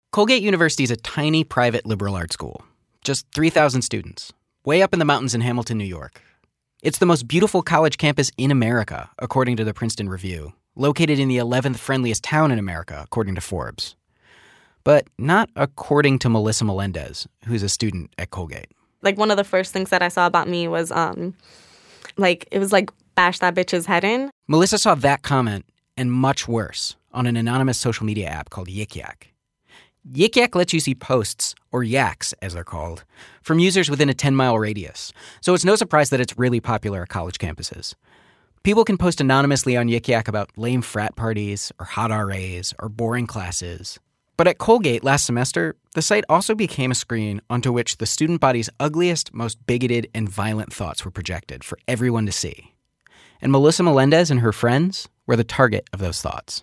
Colgate University is a tiny private liberal arts school. Just 3,000 students, way up in the mountains in Hamilton, New York. It's the most beautiful college campus in America, according to the Princeton Review, located in the 11th friendliest town in America, according to Forbes. But not according to Melissa Melendez, who's a student at Colgate. Like, one of the first things that I saw about me was, it was like, bash that bitch's head in. Melissa saw that comment, and much worse, on an anonymous social media app called Yik Yak. Yik Yak lets you see posts, or yaks as they're called, from users within a 10-mile radius, so it's no surprise that it's really popular at college campuses. People can post anonymously on Yik Yak about lame frat parties, or hot RAs, or boring classes. But at Colgate last semester, the site also became a screen onto which the student body's ugliest, most bigoted, and violent thoughts were projected for everyone to see. And Melissa Melendez and her friends were the target of those thoughts.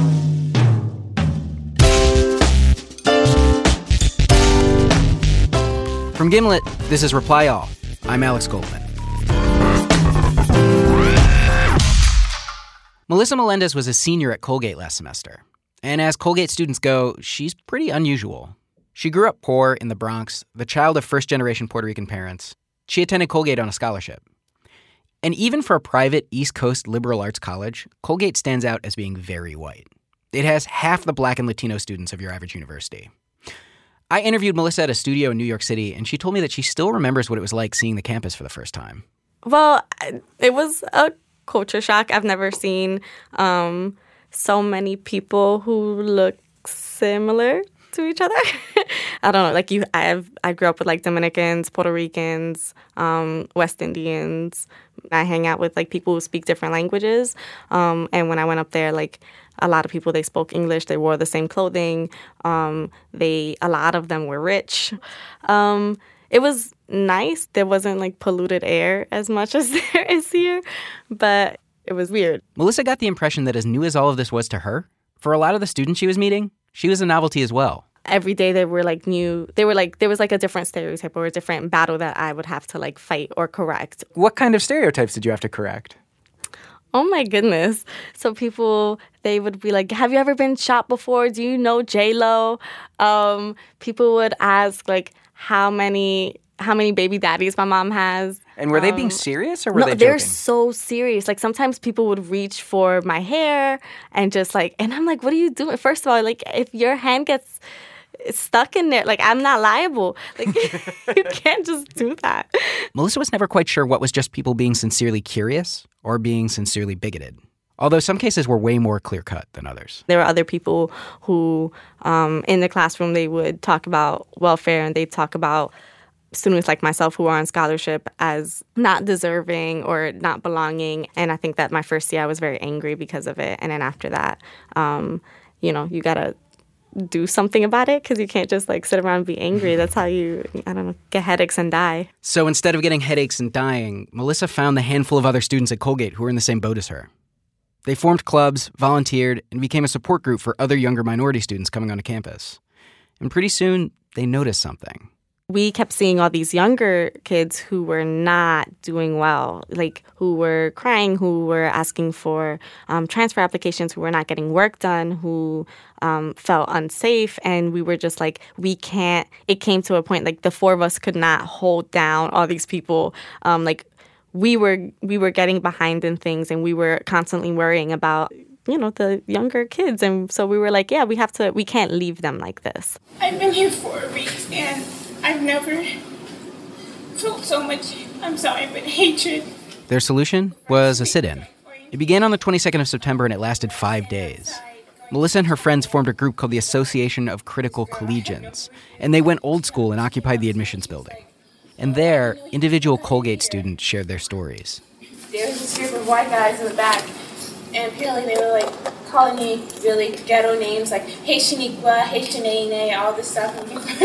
From Gimlet, this is Reply All. I'm Alex Goldman. Melissa Melendez was a senior at Colgate last semester. And as Colgate students go, she's pretty unusual. She grew up poor in the Bronx, the child of first-generation Puerto Rican parents. She attended Colgate on a scholarship. And even for a private East Coast liberal arts college, Colgate stands out as being very white. It has half the Black and Latino students of your average university. I interviewed Melissa at a studio in New York City, and she told me that she still remembers what it was like seeing the campus for the first time. Well, it was a culture shock. I've never seen so many people who look similar to each other. I don't know. I grew up with like Dominicans, Puerto Ricans, West Indians. I hang out with like people who speak different languages. And when I went up there, like a lot of people, they spoke English. They wore the same clothing. A lot of them were rich. It was nice. There wasn't like polluted air as much as there is here, but it was weird. Melissa got the impression that as new as all of this was to her, for a lot of the students she was meeting, she was a novelty as well. Every day they were like new. There was like a different stereotype or a different battle that I would have to like fight or correct. What kind of stereotypes did you have to correct? Oh my goodness. So people, they would be like, have you ever been shot before? Do you know J-Lo? People would ask like how many baby daddies my mom has. And were they being serious or were they joking? They're so serious. Like sometimes people would reach for my hair and just like, and I'm like, what are you doing? First of all, like if your hand gets stuck in there, like I'm not liable. Like you can't just do that. Melissa was never quite sure what was just people being sincerely curious or being sincerely bigoted. Although some cases were way more clear-cut than others. There were other people who, in the classroom, they would talk about welfare and they'd talk about students like myself who are on scholarship as not deserving or not belonging. And I think that my first year I was very angry because of it. And then after that, you got to do something about it because you can't just like sit around and be angry. That's how you, get headaches and die. So instead of getting headaches and dying, Melissa found the handful of other students at Colgate who were in the same boat as her. They formed clubs, volunteered, and became a support group for other younger minority students coming onto campus. And pretty soon, they noticed something. We kept seeing all these younger kids who were not doing well, like who were crying, who were asking for transfer applications, who were not getting work done, who felt unsafe. And we were just like, we can't. It came to a point like the four of us could not hold down all these people. We were getting behind in things and we were constantly worrying about the younger kids. And so we were like, yeah, we can't leave them like this. I've been here for a week and I've never felt so much, hatred. Their solution was a sit-in. It began on the 22nd of September and it lasted 5 days. Melissa and her friends formed a group called the Association of Critical Collegians, and they went old school and occupied the admissions building. And there, individual Colgate students shared their stories. There was this group of white guys in the back, and apparently they were like calling me really ghetto names like Hey Shaniqua, Hey Shanae, all this stuff.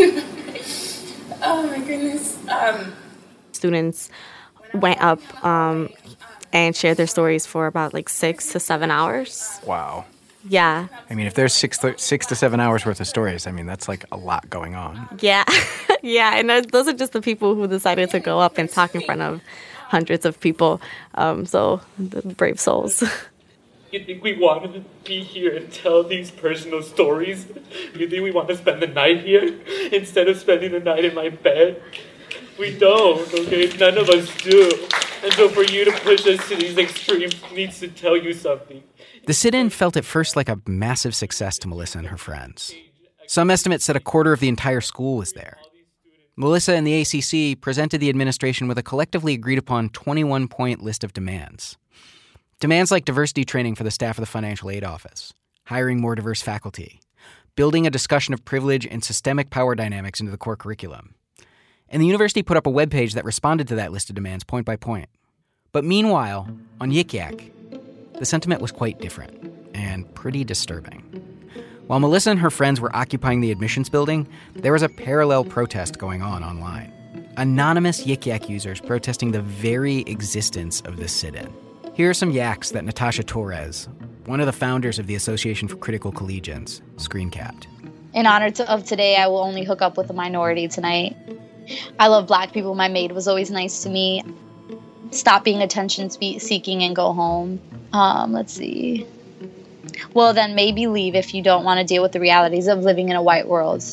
Oh my goodness. Students went up and shared their stories for about 6 to 7 hours. Wow. Yeah. I mean, if there's 6 to 7 hours worth of stories, that's like a lot going on. Yeah. Yeah, and those are just the people who decided to go up and talk in front of hundreds of people. So, the brave souls. You think we want to be here and tell these personal stories? You think we want to spend the night here instead of spending the night in my bed? We don't, okay? None of us do. And so for you to push us to these extremes needs to tell you something. The sit-in felt at first like a massive success to Melissa and her friends. Some estimates said a quarter of the entire school was there. Melissa and the ACC presented the administration with a collectively agreed-upon 21-point list of demands. Demands like diversity training for the staff of the financial aid office, hiring more diverse faculty, building a discussion of privilege and systemic power dynamics into the core curriculum. And the university put up a webpage that responded to that list of demands point by point. But meanwhile, on Yik Yak, the sentiment was quite different and pretty disturbing. While Melissa and her friends were occupying the admissions building, there was a parallel protest going on online. Anonymous Yik Yak users protesting the very existence of this sit-in. Here are some yaks that Natasha Torres, one of the founders of the Association for Critical Collegians, screen-capped. In honor of today, I will only hook up with a minority tonight. I love Black people. My maid was always nice to me. Stop being attention-seeking and go home. Let's see. Well, then maybe leave if you don't want to deal with the realities of living in a white world.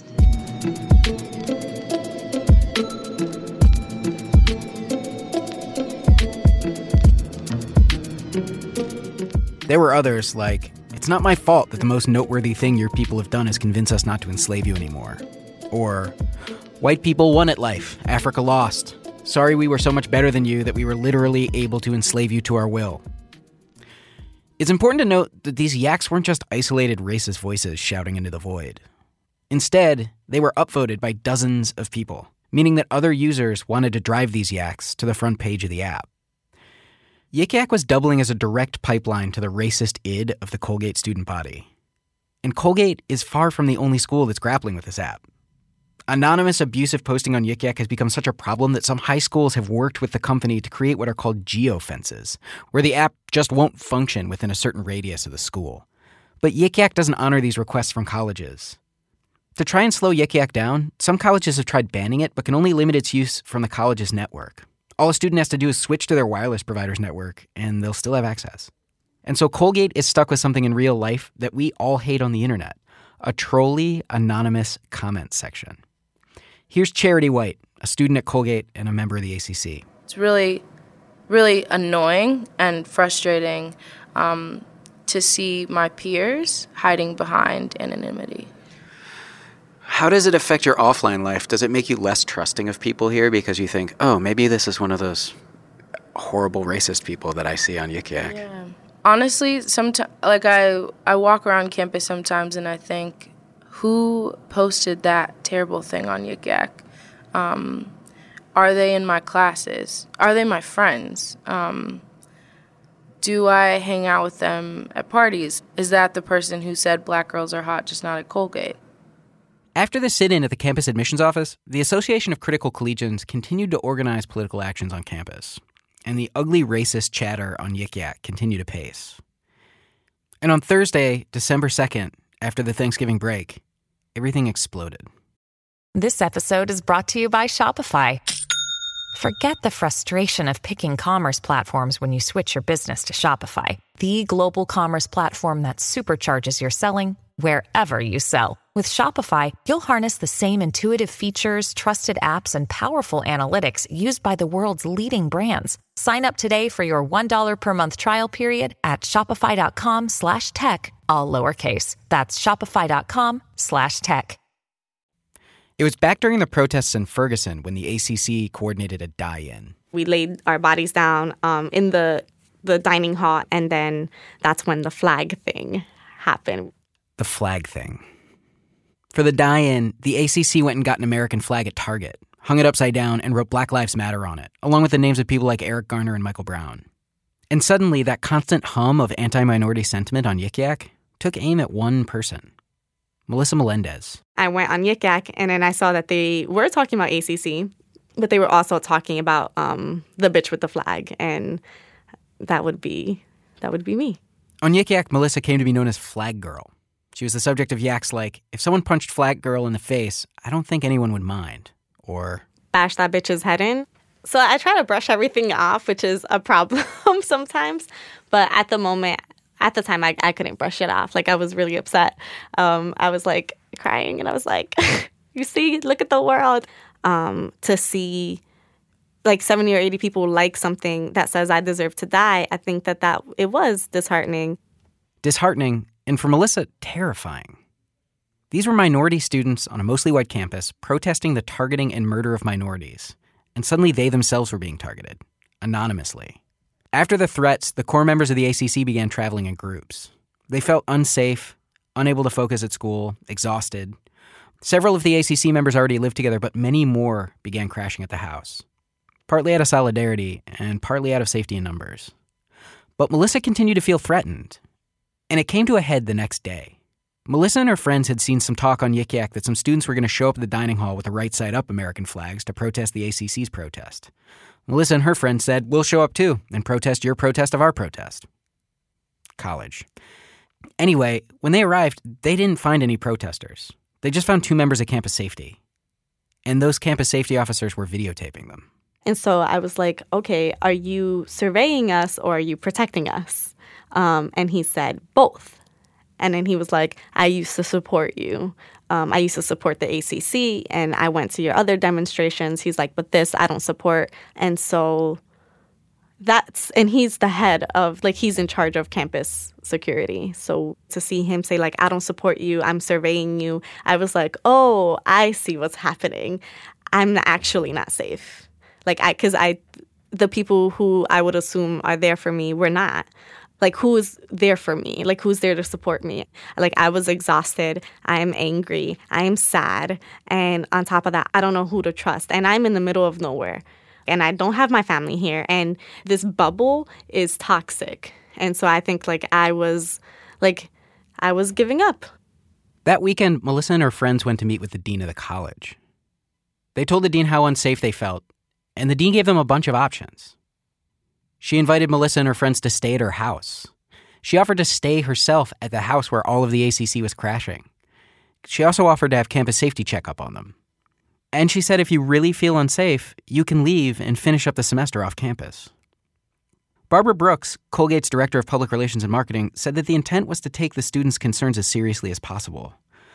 There were others like, "It's not my fault that the most noteworthy thing your people have done is convince us not to enslave you anymore." Or, "White people won at life. Africa lost. Sorry we were so much better than you that we were literally able to enslave you to our will." It's important to note that these yaks weren't just isolated racist voices shouting into the void. Instead, they were upvoted by dozens of people, meaning that other users wanted to drive these yaks to the front page of the app. Yik Yak was doubling as a direct pipeline to the racist id of the Colgate student body. And Colgate is far from the only school that's grappling with this app. Anonymous abusive posting on Yik Yak has become such a problem that some high schools have worked with the company to create what are called geofences, where the app just won't function within a certain radius of the school. But Yik Yak doesn't honor these requests from colleges. To try and slow Yik Yak down, some colleges have tried banning it but can only limit its use from the college's network. All a student has to do is switch to their wireless provider's network, and they'll still have access. And so Colgate is stuck with something in real life that we all hate on the internet, a trolly anonymous comment section. Here's Charity White, a student at Colgate and a member of the ACC. It's really, really annoying and frustrating to see my peers hiding behind anonymity. How does it affect your offline life? Does it make you less trusting of people here because you think, oh, maybe this is one of those horrible racist people that I see on Yik Yak? Yeah. Honestly, sometimes, like I walk around campus sometimes and I think, who posted that terrible thing on Yik Yak? Are they in my classes? Are they my friends? Do I hang out with them at parties? Is that the person who said black girls are hot, just not at Colgate? After the sit-in at the campus admissions office, the Association of Critical Collegians continued to organize political actions on campus, and the ugly racist chatter on Yik Yak continued apace. And on Thursday, December 2nd, after the Thanksgiving break, everything exploded. This episode is brought to you by Shopify. Forget the frustration of picking commerce platforms when you switch your business to Shopify, the global commerce platform that supercharges your selling wherever you sell. With Shopify, you'll harness the same intuitive features, trusted apps, and powerful analytics used by the world's leading brands. Sign up today for your $1 per month trial period at shopify.com/tech, all lowercase. That's shopify.com/tech. It was back during the protests in Ferguson when the ACC coordinated a die-in. We laid our bodies down in the dining hall, and then that's when the flag thing happened. The flag thing. For the die-in, the ACC went and got an American flag at Target, hung it upside down, and wrote Black Lives Matter on it, along with the names of people like Eric Garner and Michael Brown. And suddenly, that constant hum of anti-minority sentiment on Yik Yak took aim at one person, Melissa Melendez. I went on Yik Yak, and then I saw that they were talking about ACC, but they were also talking about the bitch with the flag, and that would be me. On Yik Yak, Melissa came to be known as Flag Girl. She was the subject of yaks like, if someone punched Flag Girl in the face, I don't think anyone would mind. Or, bash that bitch's head in. So I try to brush everything off, which is a problem sometimes. But at the moment, at the time, I couldn't brush it off. Like, I was really upset. I was, like, crying, and I was like, you see, look at the world. To see, like, 70 or 80 people like something that says I deserve to die, I think that it was disheartening. Disheartening, and for Melissa, terrifying. These were minority students on a mostly white campus protesting the targeting and murder of minorities, and suddenly they themselves were being targeted, anonymously. After the threats, the core members of the ACC began traveling in groups. They felt unsafe, unable to focus at school, exhausted. Several of the ACC members already lived together, but many more began crashing at the house, partly out of solidarity and partly out of safety in numbers. But Melissa continued to feel threatened, and it came to a head the next day. Melissa and her friends had seen some talk on Yik Yak that some students were going to show up at the dining hall with the right side up American flags to protest the ACC's protest. Melissa and her friends said, we'll show up too and protest your protest of our protest. College. Anyway, when they arrived, they didn't find any protesters. They just found 2 members of campus safety. And those campus safety officers were videotaping them. And so I was like, okay, are you surveying us or are you protecting us? And he said, both. And then he was like, I used to support you. I used to support the ACC, and I went to your other demonstrations. He's like, but this I don't support. And so and he's the head of, like, he's in charge of campus security. So to see him say, like, I don't support you, I'm surveying you, I was like, oh, I see what's happening. I'm actually not safe. Like, the people who I would assume are there for me were not. Like, who's there for me? Like, who's there to support me? Like, I was exhausted. I am angry. I am sad. And on top of that, I don't know who to trust. And I'm in the middle of nowhere. And I don't have my family here. And this bubble is toxic. And so I think, I was giving up. That weekend, Melissa and her friends went to meet with the dean of the college. They told the dean how unsafe they felt, and the dean gave them a bunch of options. She invited Melissa and her friends to stay at her house. She offered to stay herself at the house where all of the ACC was crashing. She also offered to have campus safety check up on them. And she said if you really feel unsafe, you can leave and finish up the semester off campus. Barbara Brooks, Colgate's director of public relations and marketing, said that the intent was to take the students' concerns as seriously as possible.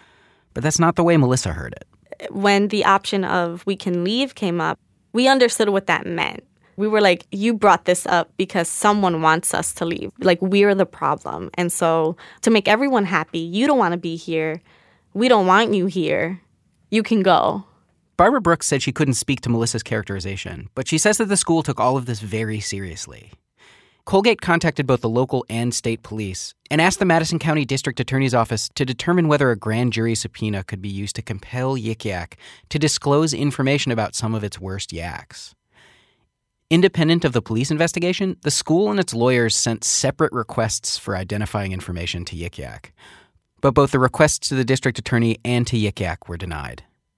But that's not the way Melissa heard it. When the option of we can leave came up, we understood what that meant. We were like, you brought this up because someone wants us to leave. Like, we're the problem. And so to make everyone happy, you don't want to be here. We don't want you here. You can go. Barbara Brooks said she couldn't speak to Melissa's characterization, but she says that the school took all of this very seriously. Colgate contacted both the local and state police and asked the Madison County District Attorney's Office to determine whether a grand jury subpoena could be used to compel Yik Yak to disclose information about some of its worst yaks. Independent of the police investigation, the school and its lawyers sent separate requests for identifying information to Yik Yak. But both the requests to the district attorney and to Yik Yak were denied.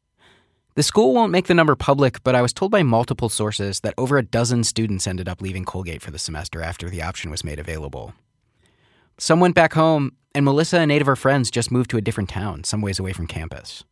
The school won't make the number public, but I was told by multiple sources that over a dozen students ended up leaving Colgate for the semester after the option was made available. Some went back home, and Melissa and 8 of her friends just moved to a different town, some ways away from campus.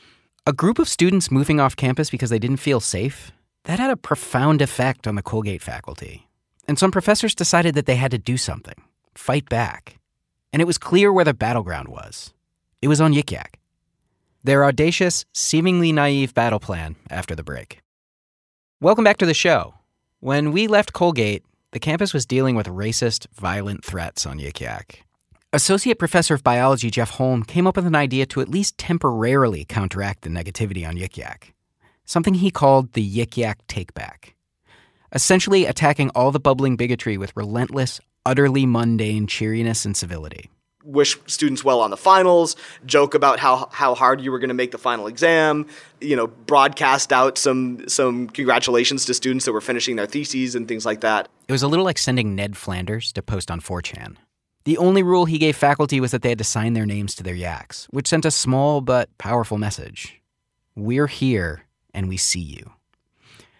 A group of students moving off campus because they didn't feel safe, that had a profound effect on the Colgate faculty. And some professors decided that they had to do something, fight back. And it was clear where the battleground was. It was on Yik Yak. Their audacious, seemingly naive battle plan after the break. Welcome back to the show. When we left Colgate, the campus was dealing with racist, violent threats on Yik Yak. Associate Professor of Biology Jeff Holm came up with an idea to at least temporarily counteract the negativity on Yik Yak. Something he called the Yik Yak Takeback. Essentially attacking all the bubbling bigotry with relentless, utterly mundane cheeriness and civility. Wish students well on the finals, joke about how hard you were going to make the final exam, broadcast out some congratulations to students that were finishing their theses and things like that. It was a little like sending Ned Flanders to post on 4chan. The only rule he gave faculty was that they had to sign their names to their yaks, which sent a small but powerful message. We're here, and we see you.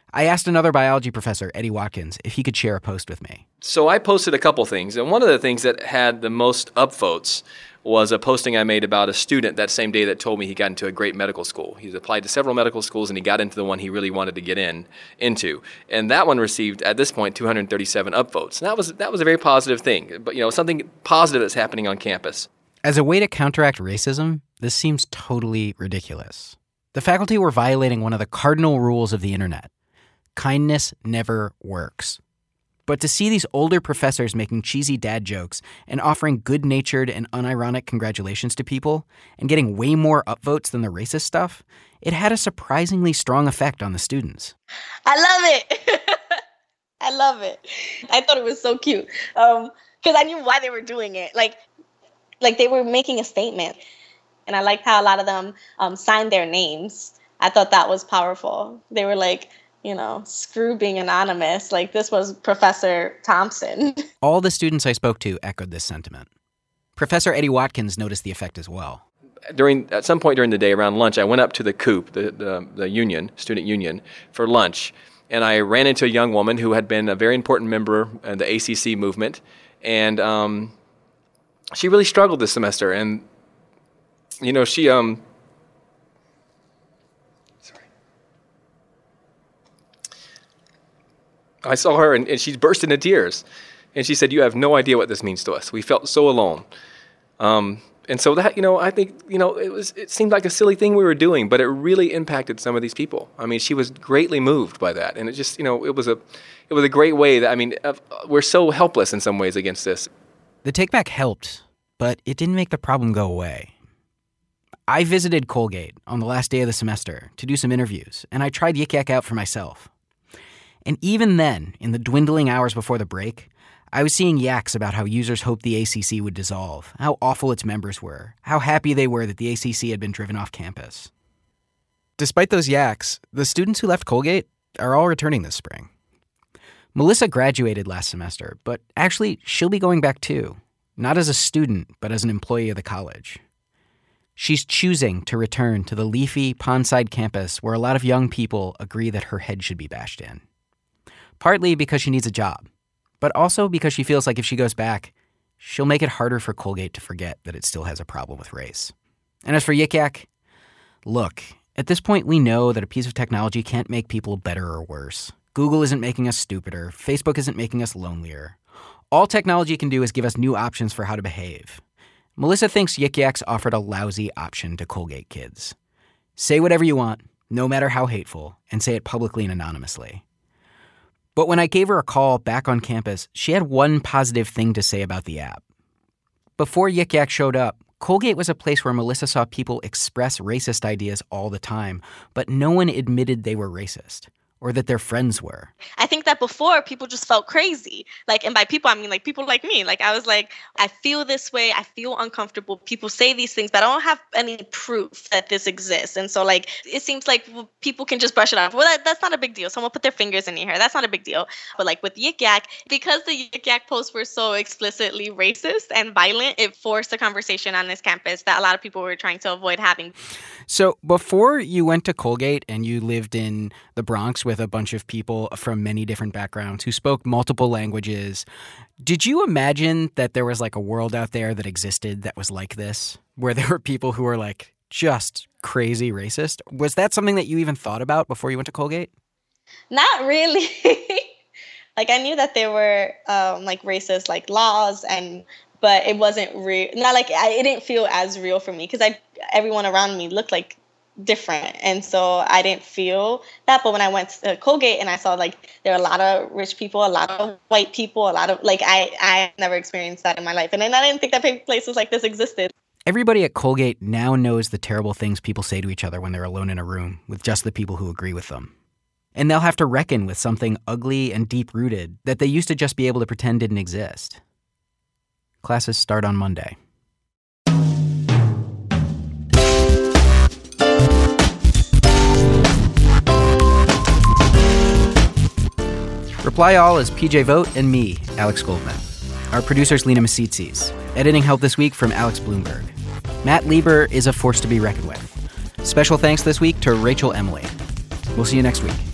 I asked another biology professor, Eddie Watkins, if he could share a post with me. So I posted a couple things, and one of the things that had the most upvotes was a posting I made about a student that same day that told me he got into a great medical school. He's applied to several medical schools, and he got into the one he really wanted to get into. And that one received, at this point, 237 upvotes. And that was a very positive thing, but something positive that's happening on campus. As a way to counteract racism, this seems totally ridiculous. The faculty were violating one of the cardinal rules of the internet. Kindness never works. But to see these older professors making cheesy dad jokes and offering good-natured and unironic congratulations to people and getting way more upvotes than the racist stuff, it had a surprisingly strong effect on the students. I love it. I love it. I thought it was so cute because I knew why they were doing it. Like they were making a statement, and I liked how a lot of them signed their names. I thought that was powerful. They were like, screw being anonymous. Like, this was Professor Thompson. All the students I spoke to echoed this sentiment. Professor Eddie Watkins noticed the effect as well. At some point during the day, around lunch, I went up to the COOP, the union, student union, for lunch. And I ran into a young woman who had been a very important member in the ACC movement. And she really struggled this semester. And, she... I saw her, and she burst into tears. And she said, "You have no idea what this means to us. We felt so alone." And so that, I think, it seemed like a silly thing we were doing, but it really impacted some of these people. I mean, she was greatly moved by that. And it just, it was a great way that, we're so helpless in some ways against this. The take back helped, but it didn't make the problem go away. I visited Colgate on the last day of the semester to do some interviews, and I tried Yik Yak out for myself. And even then, in the dwindling hours before the break, I was seeing yaks about how users hoped the ACC would dissolve, how awful its members were, how happy they were that the ACC had been driven off campus. Despite those yaks, the students who left Colgate are all returning this spring. Melissa graduated last semester, but actually she'll be going back too, not as a student, but as an employee of the college. She's choosing to return to the leafy Pondside campus where a lot of young people agree that her head should be bashed in. Partly because she needs a job, but also because she feels like if she goes back, she'll make it harder for Colgate to forget that it still has a problem with race. And as for Yik Yak, look, at this point we know that a piece of technology can't make people better or worse. Google isn't making us stupider. Facebook isn't making us lonelier. All technology can do is give us new options for how to behave. Melissa thinks Yik Yak's offered a lousy option to Colgate kids. Say whatever you want, no matter how hateful, and say it publicly and anonymously. But when I gave her a call back on campus, she had one positive thing to say about the app. Before Yik Yak showed up, Colgate was a place where Melissa saw people express racist ideas all the time, but no one admitted they were racist or that their friends were. I think that before people just felt crazy. And by people, I mean people like me. I was like, I feel this way. I feel uncomfortable. People say these things, but I don't have any proof that this exists. And so it seems like people can just brush it off. Well, that's not a big deal. Someone put their fingers in your hair. That's not a big deal. But with Yik Yak, because the Yik Yak posts were so explicitly racist and violent, it forced a conversation on this campus that a lot of people were trying to avoid having. So before you went to Colgate and you lived in the Bronx with a bunch of people from many different backgrounds who spoke multiple languages, did you imagine that there was a world out there that existed that was like this, where there were people who were just crazy racist? Was that something that you even thought about before you went to Colgate? Not really. I knew that there were racist laws but it wasn't real. Not it didn't feel as real for me because everyone around me looked different, and so I didn't feel that. But when I went to Colgate and I saw there are a lot of rich people, a lot of white people, a lot of I never experienced that in my life, and then I didn't think that places like this existed. Everybody at Colgate now knows the terrible things people say to each other when they're alone in a room with just the people who agree with them. And they'll have to reckon with something ugly and deep-rooted that they used to just be able to pretend didn't exist. Classes start on Monday. Reply All is PJ Vogt and me, Alex Goldman. Our producer's Lena Masitzis. Editing help this week from Alex Bloomberg. Matt Lieber is a force to be reckoned with. Special thanks this week to Rachel Emily. We'll see you next week.